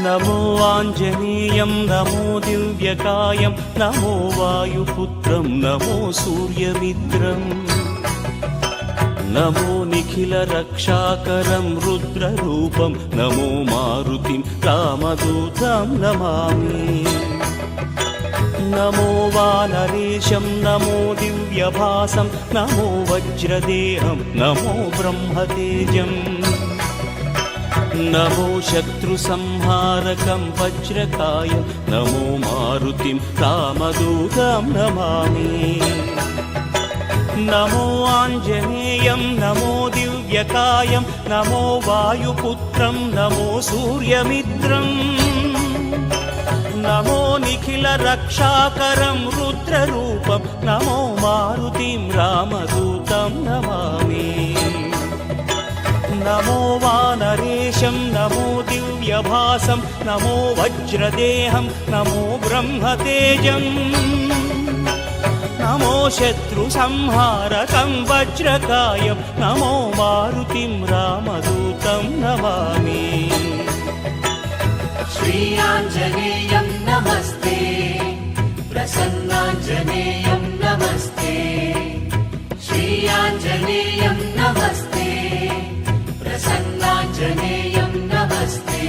నమో ఆంజనేయం నమో దివ్యకాయం నమో వాయుపుత్రం నమో సూర్యమిత్రం నమో నిఖిల రక్షాకరం రుద్రరూపం నమో మారుతిం రామదూతం నమామి నమో వానరేశం నమో దివ్యభాసం నమో వజ్రదేహం నమో బ్రహ్మతేజం నమో శత్రుసంహారకం వజ్రకాయం నమో మారుతిం రామదూతం నమామి నమో ఆంజనేయం నమో దివ్యకాయం నమో వాయుపుత్రం నమో సూర్యమిత్రం నమో నిఖిల రక్షాకరం రుద్రరూపం నమో మారుతిం రామదూతం నమామి నమో వానరేశం నమో దివ్యభాసం నమో వజ్రదేహం నమో బ్రహ్మతేజం నమో శత్రుసంహారకం వజ్రకాయం నమో మారుతిం రామదూతం నమామి శ్రీ ఆంజనేయం నమస్తే ప్రసన్నాంజనేయం నమస్తే శ్రీ ఆంజనేయం నమస్తే ప్రసన్నాంజనేయం నమస్తే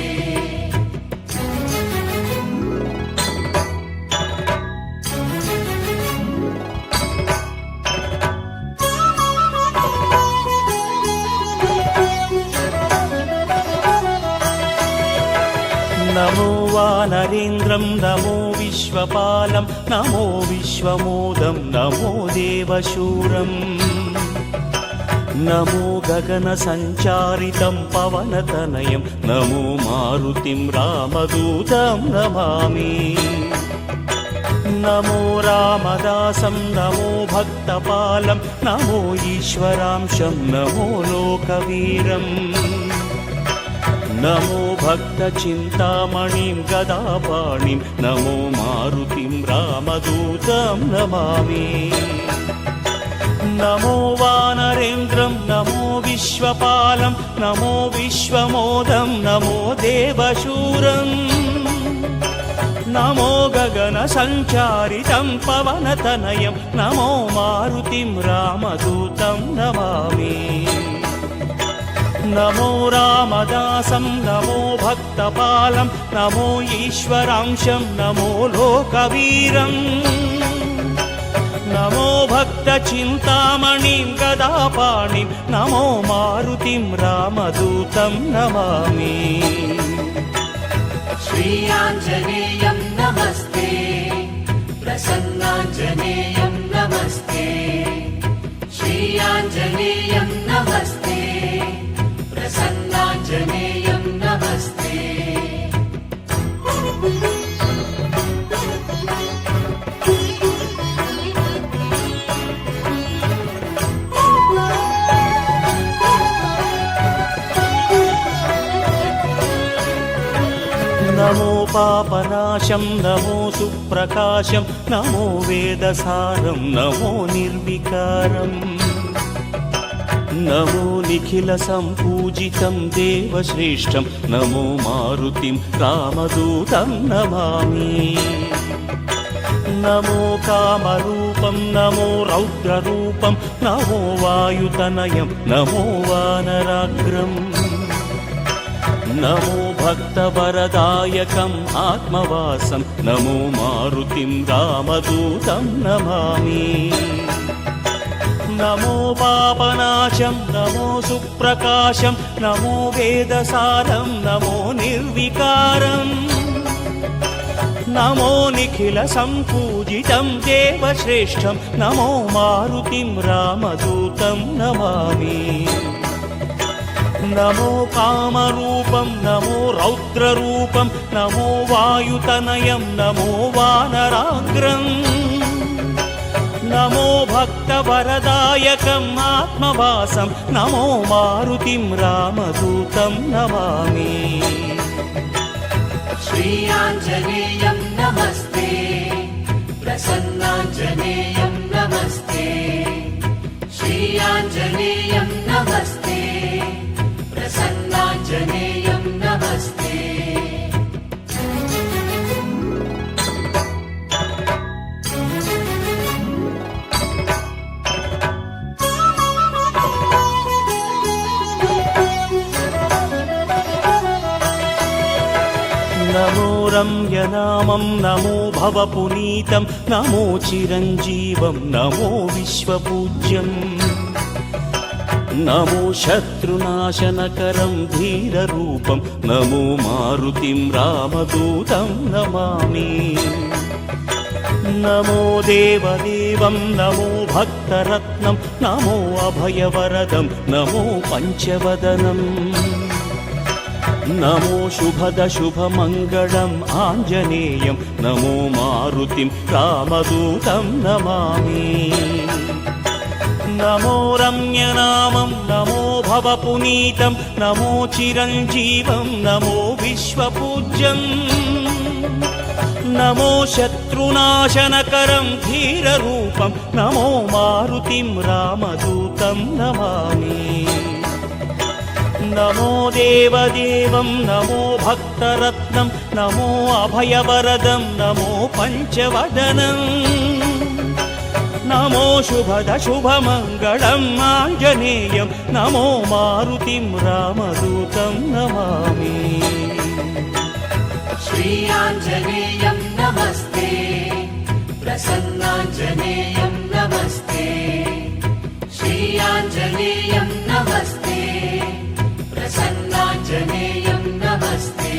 నమో వానరేంద్రం నమో విశ్వపాలం నమో విశ్వమోదం నమో దేవశూరం నమో గగన సంచారితం పవనతనయం నమో మారుతిం రామదూతం నమామి నమో రామదాసం నమో భక్తపాలం నమో ఈశ్వరాంశం నమో లోకవీరం నమో భక్త చింతామణిం గదాపాణిం నమో మారుతిం రామదూతం నమామి నమో వానరేంద్రం నమో విశ్వపాలం నమో విశ్వమోదం నమో దేవశూరం నమో గగన సంచారితం పవనతనయం నమో మారుతిం రామదూతం నమామి నమో రామదాసం నమో భక్తపాలం నమో ఈశ్వరాంశం నమో లోకవీరం నమో భక్త చింతామణిం గదాపాణిం నమో మారుతిం రామదూతం నమామి శ్రీ ఆంజనేయం నమస్తే ప్రసన్నాంజనేయం నమస్తే శ్రీ ఆంజనేయం నమస్తే ప్రసన్నాంజనేయం నమస్తే నమో పాపనాశం నమో సుప్రకాశం నమో వేదసారం నమో నిర్వికారం నమో నిఖిల సంపూజితం దేవశ్రేష్టం నమో మారుతిం రామదూతం నమామి నమో కామరూపం నమో రౌద్రరూపం నమో వాయుతనయం నమో వానరాగ్రం నమో భక్తవరదాయకం ఆత్మవాసం నమో మారుతిం రామదూతం నమామి నమో పాపనాశం నమో సుప్రకాశం నమో వేదసారం నమో నిర్వికారం నమో నిఖిల సంపూజితం దేవశ్రేష్టం నమో మారుతిం రామదూతం నమామి నమో కామరూపం నమో రౌద్రరూపం నమో వాయుతనయం నమో వానరాగ్రం నమో భక్తవరదాయకం ఆత్మవాసం నమో మారుతిం రామదూతం నమామి శ్రీ ఆంజనేయం నమస్తే ప్రసన్నాంజనేయం నమస్తే శ్రీ ఆంజనేయం నమస్తే ప్రసన్నాంజనేయం నమస్తే నమో రమ్యనామం నమో భవపునీతం నమో చిరంజీవం నమో విశ్వపూజ్యం నమో శత్రునాశనకరం ధీరరూపం నమో మారుతిం రామదూతం నమామి నమో దేవదేవం నమో భక్తరత్నం నమో అభయవరదం నమో పంచవదనం నమో శుభమంగళం ఆంజనేయం నమో మారుతిం రామదూతం నమామి నమో రమ్యనామం నమో భవపునీతం నమో చిరంజీవం నమో విశ్వపూజ్యం నమో శత్రునాశనకరం ధీరరూపం నమో మారుతిం రామదూతం నమామి నమో దేవదేవం నమో భక్తరత్నం నమో అభయవరదం నమో పంచవదనం నమో శుభమంగళం ఆంజనేయం నమో మారుతిం రామదూతం నమామి श्रीयाञ्जनेयं नमस्ते प्रसन्नाञ्जनेयं नमस्ते श्रीयाञ्जनेयं नमस्ते प्रसन्नाञ्जनेयं नमस्ते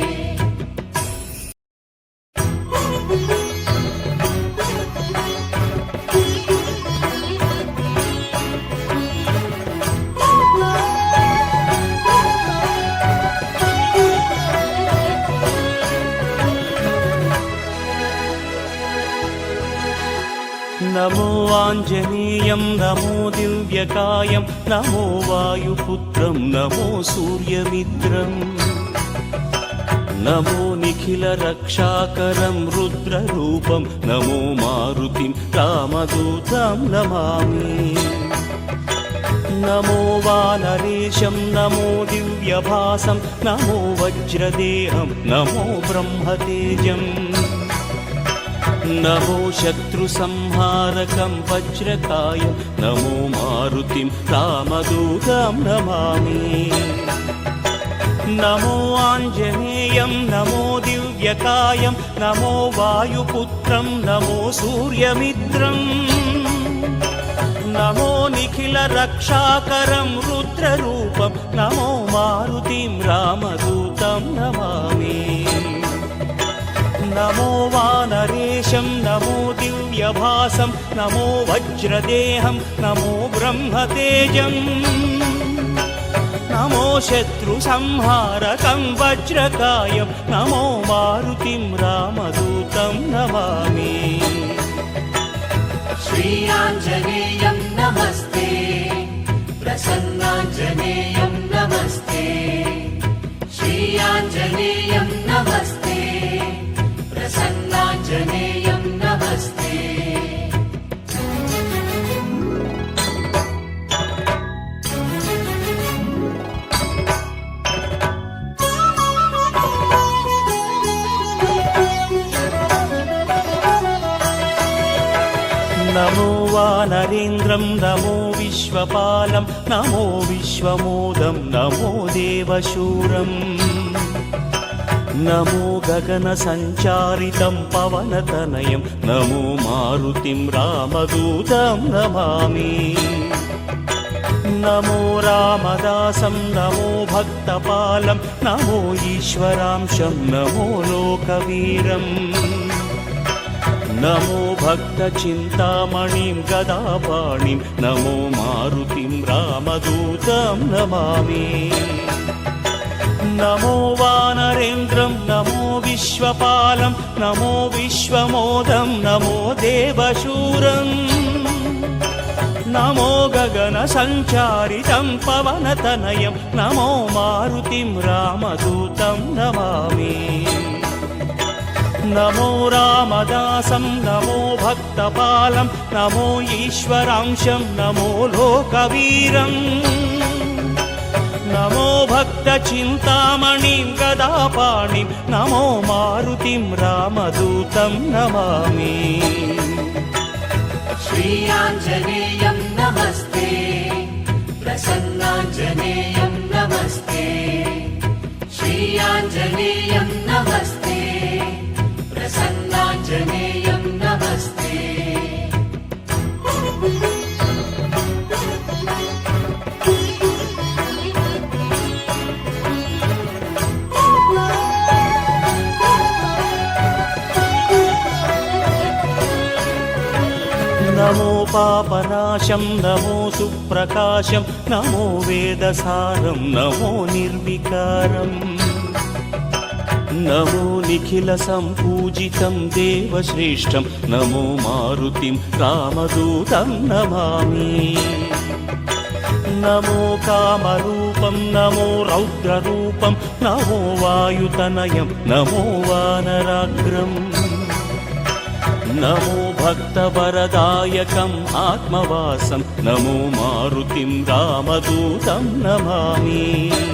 నమో ఆంజనేయం నమో దివ్యకాయం నమో వాయుపుత్రం నమో సూర్యమిత్రం నమో నిఖిల రక్షాకరం రుద్రరూపం నమో మారుతిం రామదూతం నమామి నమో వానరేశం నమో దివ్యభాసం నమో వజ్రదేహం నమో బ్రహ్మతేజం నమో శత్రుసంహారకం వజ్రకాయం నమో మారుతిం రామదూతం నమామి నమో ఆంజనేయం నమో దివ్యకాయం నమో వాయుపుత్రం నమో సూర్యమిత్రం నమో నిఖిల రక్షాకరం రుద్రరూపం నమో మారుతిం రామదూతం నమామి నమో వానరేశం నమో దివ్యభాసం నమో వజ్రదేహం నమో బ్రహ్మతేజం నమో శత్రుసంహారకం వజ్రకాయం నమో మారుతిం రామదూతం నమామి श्रीयाञ्जनेयं नमस्ते प्रसन्नाञ्जनेयं नमस्ते श्रीयाञ्जनेयं नमस्ते प्रसन्नाञ्जनेयं नमस्ते నమో వానరేంద్రం నమో విశ్వపాలం నమో విశ్వమోదం నమో దేవశూరం నమో గగన సంచారితం పవనతనయం నమో మారుతిం రామదూతం నమామి నమో రామదాసం నమో భక్తపాలం నమో ఈశ్వరాంశం నమో లోకవీరం నమో భక్త చింతామణిం గదాపాణిం నమో మారుతిం రామదూతం నమామి నమో వానరేంద్రం నమో విశ్వపాలం నమో విశ్వమోదం నమో దేవశూరం నమో గగన సంచారితం పవనతనయం నమో మారుతిం రామదూతం నమామి నమో రామదాసం నమో భక్తపాలం నమో ఈశ్వరాంశం నమో లోకవీరం నమో భక్త చింతామణిం గదాపాణిం నమో మారుతిం రామదూతం నమామి श्रीयाञ्जनेयं नमस्ते प्रसन्नाञ्जनेयं नमस्ते श्रीयाञ्जनेयं नमस्ते नमस्ते प्रसन्नाञ्जनेयं नमस्ते నమో పాపనాశం నమో సుప్రకాశం నమో వేదసారం నమో నిర్వికారం నమో నిఖిల సంపూజితం దేవశ్రేష్టం నమో మారుతిం రామదూతం నమామి నమో కామరూపం నమో రౌద్రరూపం నమో వాయుతనయం నమో వానరాగ్రం నమో భక్తవరదాయకం ఆత్మవాసం నమో మారుతిం రామదూతం నమామి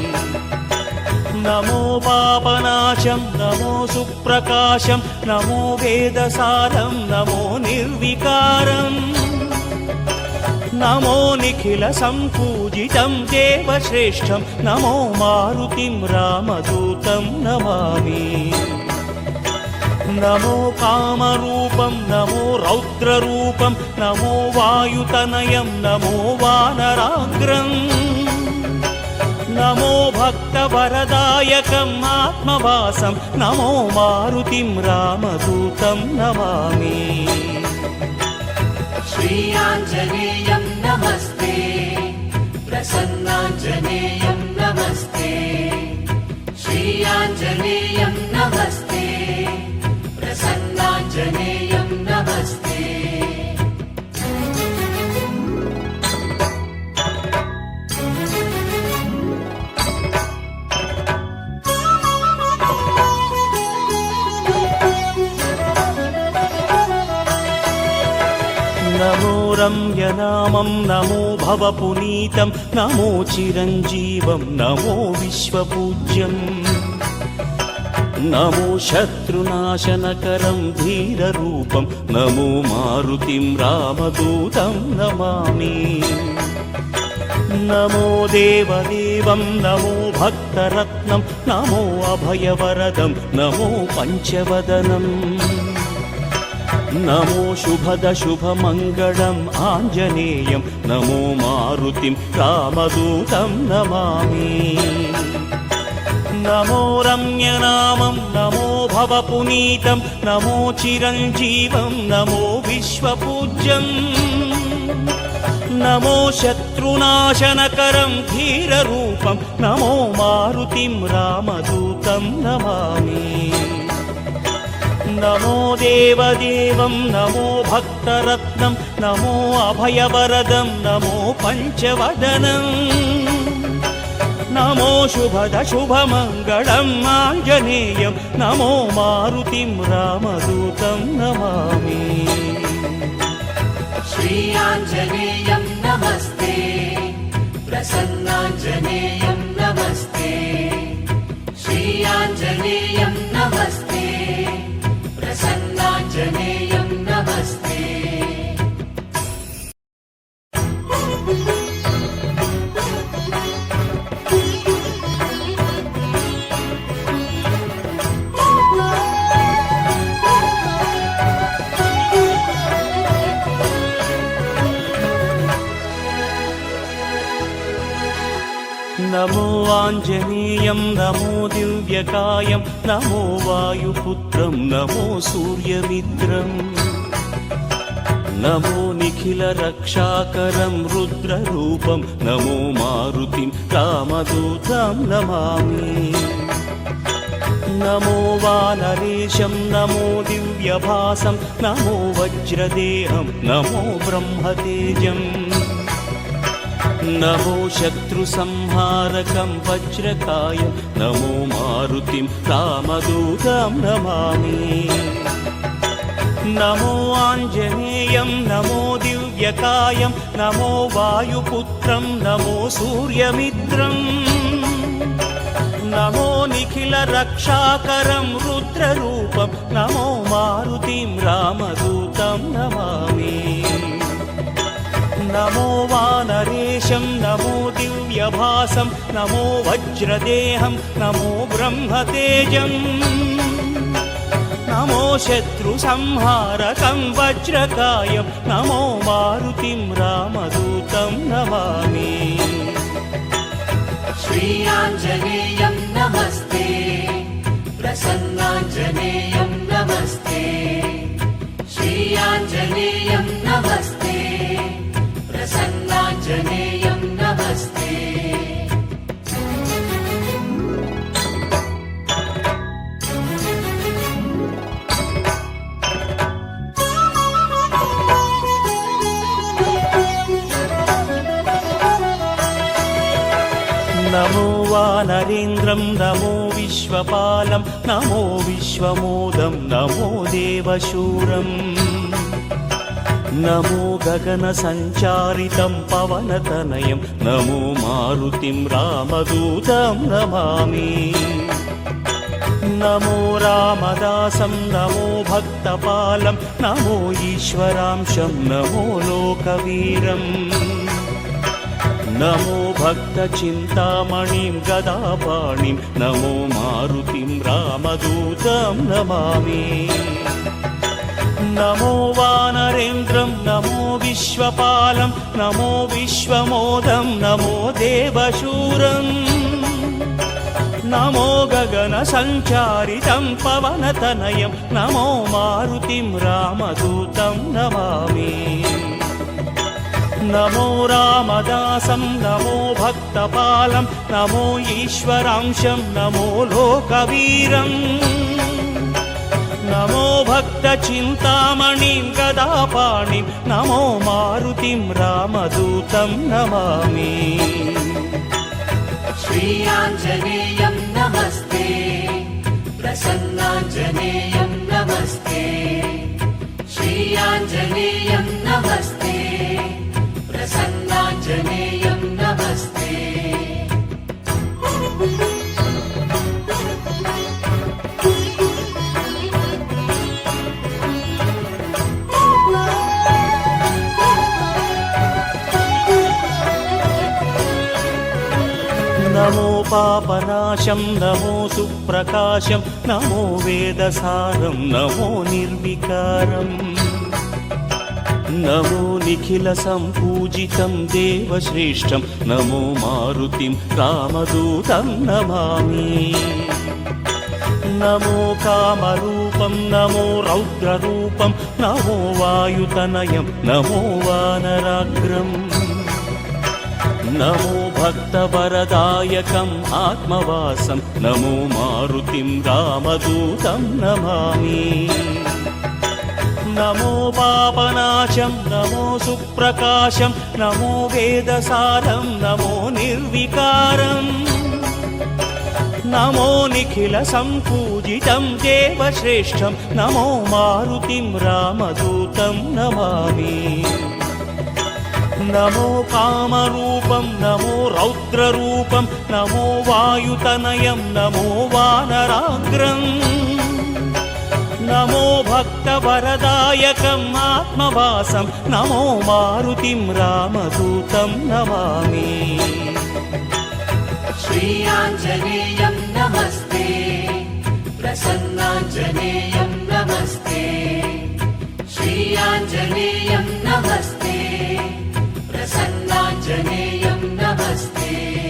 నమో పాపనాశం నమో సుప్రకాశం నమో వేదసారం నమో నిర్వికారం నమో నిఖిల సంపూజితం దేవశ్రేష్టం నమో మారుతిం రామదూతం నమామి నమో కామరూపం నమో రౌద్రరూపం నమో వాయుతనయం నమో వానరాగ్రం నమో భక్తవరదాయకం ఆత్మవాసం నమో మారుతిం రామదూతం నమామి श्रीयाञ्जनेयं नमस्ते प्रसन्नाञ्जनेयं नमस्ते श्रीयाञ्जनेयं नमस्ते प्रसन्नाञ्जनेयं नमस्ते నమో రమ్యనామం నమో భవపునీతం నమో చిరంజీవం నమో విశ్వపూజ్యం నమో శత్రునాశనకరం ధీరరూపం నమో మారుతిం రామదూతం నమామి నమో దేవదేవం నమో భక్తరత్నం నమో అభయవరదం నమో పంచవదనం నమో శుభద శుభమంగళం ఆంజనేయం నమో మారుతిం రామదూతం నమామి నమో రమ్యనామం నమో భవపునీతం నమో చిరంజీవం నమో విశ్వపూజ్యం నమో శత్రునాశనకరం ధీరరూపం నమో మారుతిం రామదూతం నమామి నమో దేవదేవం నమో భక్తరత్నం నమో అభయవరదం నమో పంచవదనం నమో శుభద శుభమంగళం ఆంజనేయం నమో మారుతిం రామదూతం నమామి श्रीयाञ्जनेयं नमस्ते प्रसन्नाञ्जनेयं नमस्ते श्रीयाञ्जनेयं नमस्ते प्रसन्नाञ्जनेयं नमस्ते నమో ఆంజనేయం నమో దివ్యకాయం నమో వాయుపుత్రం నమో సూర్యమిత్రం నమో నిఖిల రక్షాకరం రుద్రరూపం నమో మారుతిం రామదూతం నమామి నమో వానరేశం నమో దివ్యభాసం నమో వజ్రదేహం నమో బ్రహ్మతేజం నమో శత్రు సంహారకం వజ్రకాయం నమో మారుతిం రామదూతం నమామి నమో ఆంజనేయం నమో దివ్యకాయం నమో వాయుపుత్రం నమో సూర్యమిత్రం నమో నిఖిల రక్షాకరం రుద్రరూపం నమో మారుతిం రామదూతం నమామి నమో వానరేశం నమో దివ్యభాసం నమో వజ్రదేహం నమో బ్రహ్మతేజం నమో శత్రు సంహారకం వజ్రకాయం నమో మారుతిం రామదూతం నమామి श्रीयाञ्जनेयं नमस्ते प्रसन्नाञ्जनेयं नमस्ते श्रीयाञ्जनेयं नमस्ते प्रसन्नाञ्जनेयं नमस्ते నమో వానరేంద్రం నమో విశ్వపాలం నమో విశ్వమోదం నమో దేవశూరం నమో గగన సంచారితం పవనతనయం నమో మారుతిం రామదూతం నమామి నమో రామదాసం నమో భక్తపాలం నమో ఈశ్వరాంశం నమో లోకవీరం నమో భక్త చింతామణిం గదాపాణిం నమో మారుతిం రామదూతం నమామి నమో వానరేంద్రం నమో విశ్వపాలం నమో విశ్వమోదం నమో దేవశూరం నమో గగన సంచారితం పవనతనయం నమో మారుతిం రామదూతం నమామి నమో రామదాసం నమో భక్తపాలం నమో ఈశ్వరాంశం నమో లోకవీరం నమో భక్త చింతామణిం గదాపాణిం నమో మారుతిం రామదూతం నమామి श्रीयाञ्जनेयं नमस्ते प्रसन्नाञ्जनेयं नमस्ते श्रीयाञ्जनेयं नमस्ते प्रसन्नाञ्जनेयं नमस्ते నమో పాపనాశం నమో సుప్రకాశం నమో వేదసారం నమో నిర్వికారం నమో నిఖిల సంపూజితం దేవశ్రేష్టం నమో మారుతిం రామదూతం నమామి నమో కామరూపం నమో రౌద్రరూపం నమో వాయుతనయం నమో వానరాగ్రం నమో భక్తవరదాయకం ఆత్మవాసం నమో మారుతిం రామదూతం నమామి నమో పాపనాశం నమో సుప్రకాశం నమో వేదసారం నమో నిర్వికారం నమో నిఖిల సంపూజితం దేవశ్రేష్టం నమో మారుతిం రామదూతం నమామి నమో కామరూపం నమో రౌద్రరూపం నమో వాయుతనయం నమో వానరాగ్రం నమో భక్తవరదాయకం ఆత్మవాసం నమో మారుతిం రామదూతం నమామి श्रीयाञ्जनेयं नमस्ते प्रसन्नाञ्जनेयं नमस्ते श्रीयाञ्जनेयं नमस्ते प्रसन्नाञ्जनेयं नमस्ते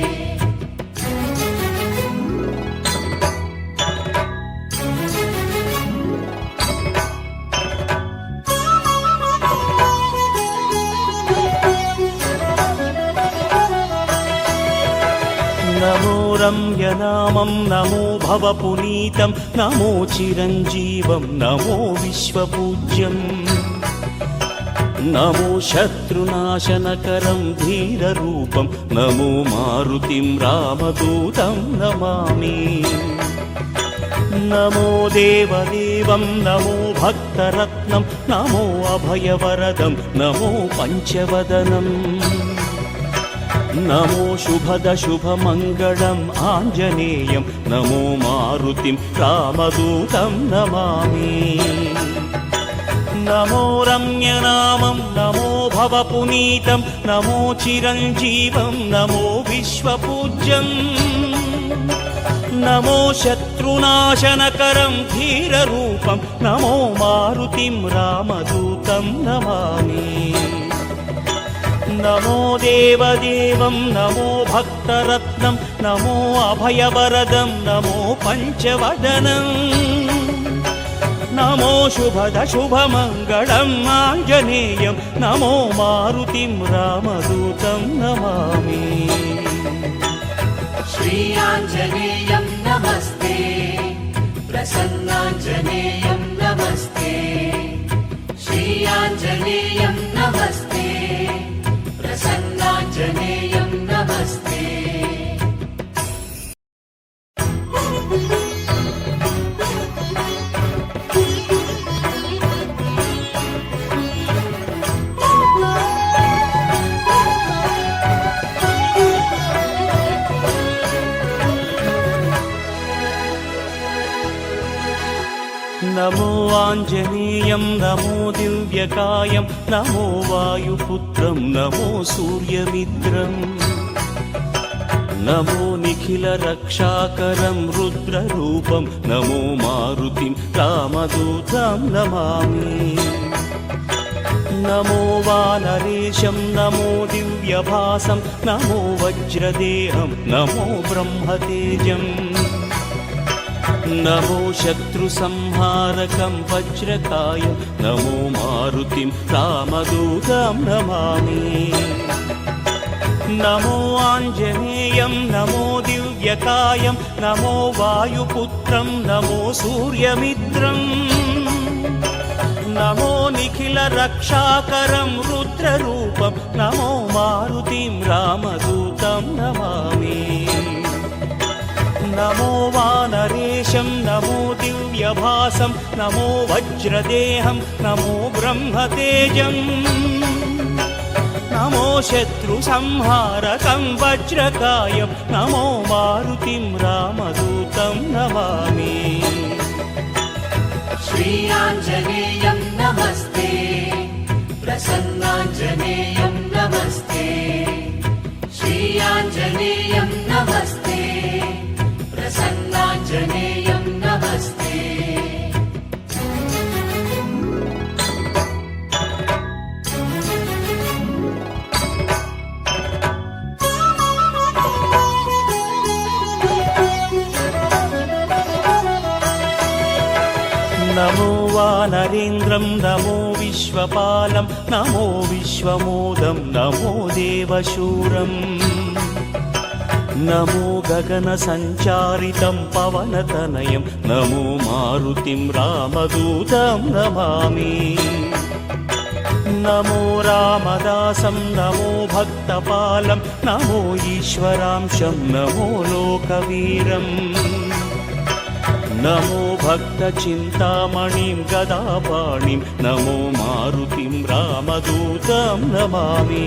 నమో రమ్యనామం నమో భవపునీతం నమో చిరంజీవం నమో విశ్వపూజ్యం నమో శత్రునాశనకరం ధీరరూపం నమో మారుతిం రామదూతం నమామి నమో దేవదేవం నమో భక్తరత్నం నమో అభయవరదం నమో పంచవదనం నమో శుభద శుభమంగళం ఆంజనేయం నమో మారుతిం రామదూతం నమామి నమో రమ్యనామం నమో భవపునీతం నమో చిరంజీవం నమో విశ్వపూజ్యం నమో శత్రునాశనకరం ధీరరూపం నమో మారుతిం రామదూతం నమామి నమో దేవదేవం నమో భక్తరత్నం నమో అభయవరదం నమో పంచవదనం నమో శుభద శుభమంగళం ఆంజనేయం నమో మారుతిం రామదూతం నమామి श्री आञ्जनेयं नमस्ते प्रसन्नाञ्जनेयं नमस्ते श्री आञ्जनेयं नमस्ते प्रसन्नाञ्जनेयं नमस्ते నమో ఆంజనేయం నమో దివ్యకాయం నమో వాయుపుత్రం నమో సూర్యమిత్రం నమో నిఖిల రక్షాకరం రుద్రరూపం నమో మారుతిం రామదూతం నమామి నమో వానరేశం నమో దివ్యభాసం నమో వజ్రదేహం నమో బ్రహ్మతేజం నమో శత్రు సంహారకం వజ్రకాయం నమో మారుతిం రామదూతం నమామి నమో ఆంజనేయం నమో దివ్యకాయం నమో వాయుపుత్రం నమో సూర్యమిత్రం నమో నిఖిల రక్షాకరం రుద్రరూపం నమో మారుతిం రామదూతం నమామి నమో వానరేశం నమో దివ్యభాసం నమో వజ్రదేహం నమో బ్రహ్మతేజం నమో శత్రు సంహారకం వజ్రకాయం నమో మారుతిం రామదూతం నమామి श्री आञ्जनेयं नमस्ते प्रसन्नाञ्जनेयं नमस्ते श्री आञ्जनेयं नमस्ते प्रसन्नाञ्जनेयं नमस्ते నమో వానరేంద్రం నమో విశ్వపాలం నమో విశ్వమోదం నమో దేవశూరం నమో గగన సంచారితం పవనతనయం నమో మారుతిం రామదూతం నమామి నమో రామదాసం నమో భక్తపాలం నమో ఈశ్వరాంశం నమో లోకవీరం నమో భక్త చింతామణిం గదాపాణిం నమో మారుతిం రామదూతం నమామి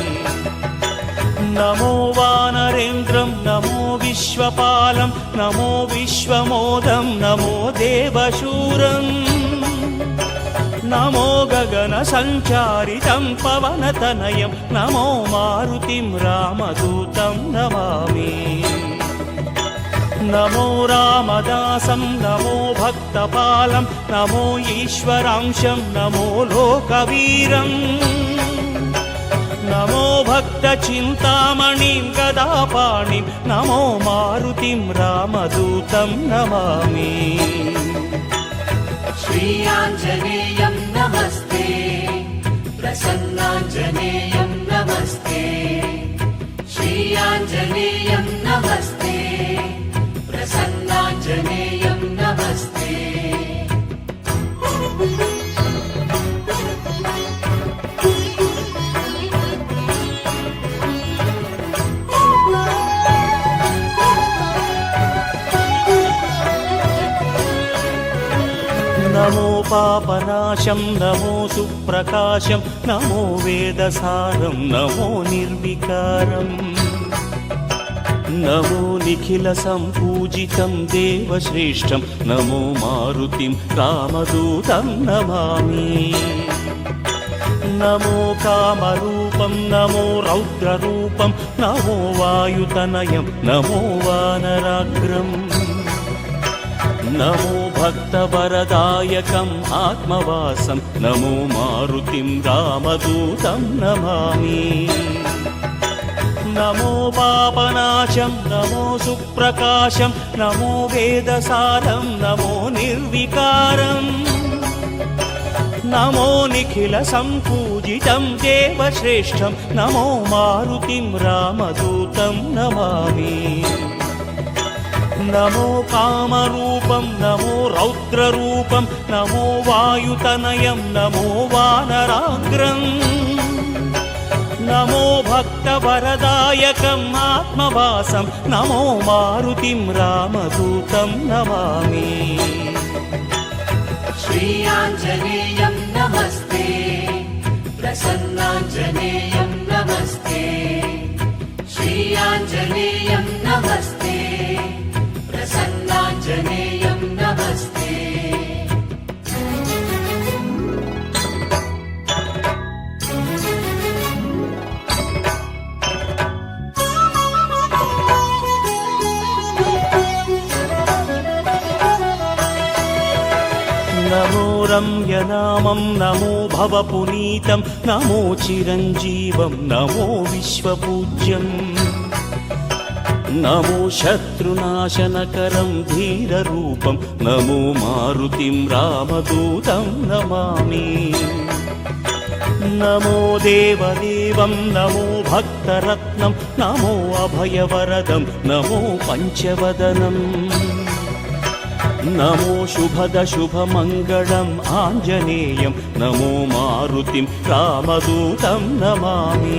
నమో వానరేంద్రం నమో విశ్వపాలం నమో విశ్వమోదం నమో దేవశూరం నమో గగన సంచారితం పవనతనయం నమో మారుతిం రామదూతం నమామి నమో రామదాసం నమో భక్తపాలం నమో ఈశ్వరాంశం నమో లోకవీరం నమో భక్త చింతామణిం గదాపాణిం నమో మారుతిం రామదూతం నమామి श्री आञ्जनेयं नमस्ते प्रसन्नाञ्जनेयं नमस्ते श्री आञ्जनेयं नमस्ते प्रसन्नाञ्जनेयं नमस्ते నమో పాపనాశం నమో సుప్రకాశం నమో వేదసారం నమో నిర్వికారం నమో నిఖిల సంపూజితం దేవశ్రేష్టం నమో మారుతిం రామదూతం నమామి నమో కామరూపం నమో రౌద్రరూపం నమో వాయుతనయం నమో వానరాగ్రం నమో భక్తవరదాయకం ఆత్మవాసం నమో మారుతిం రామదూతం నమామి నమో పాపనాశం నమో సుప్రకాశం నమో వేదసారం నమో నిర్వికారం నమో నిఖిల సంపూజితం దేవశ్రేష్టం నమో మారుతిం రామదూతం నమామి నమో కామరూపం నమో రౌద్రరూపం నమో వాయుతనయం నమో వానరాగ్రం నమో భక్తవరదాయకం ఆత్మవాసం నమో మారుతిం రామదూతం నమామి श्रीयाञ्जनेयं नमस्ते प्रसन्नाञ्जनेयं नमस्ते श्रीयाञ्जनेयं नमस्ते प्रसन्नाञ्जनेयं नमस्ते నమో రమ్యనామం నమో భవపునీతం నమో చిరంజీవం నమో విశ్వపూజ్యం నమో శత్రునాశనకరం ధీరరూపం నమో మారుతిం రామదూతం నమామి నమో దేవదేవం నమో భక్తరత్నం నమో అభయవరదం నమో పంచవదనం నమో శుభద శుభమంగళం ఆంజనేయం నమో మారుతిం రామదూతం నమామి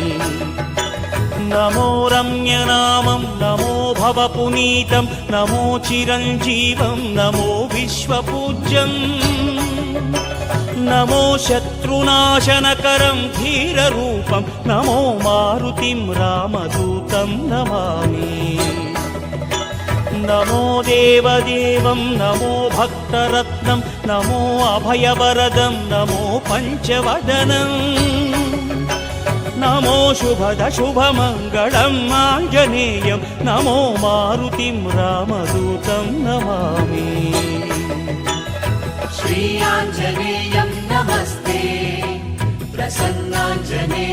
నమో రమ్యనామం నమో భవపునీతం నమో చిరంజీవం నమో విశ్వపూజ్యం నమో శత్రునాశనకరం ధీరరూపం నమో మారుతిం రామదూతం నమామి నమో దేవదేవం నమో భక్తరత్నం నమో అభయవరదం నమో పంచవదనం నమో శుభద శుభమంగళం ఆంజనేయం నమో మారుతిం రామదూతం నమామి श्रीयाञ्जनेयं नमस्ते प्रसन्नाञ्जनेयं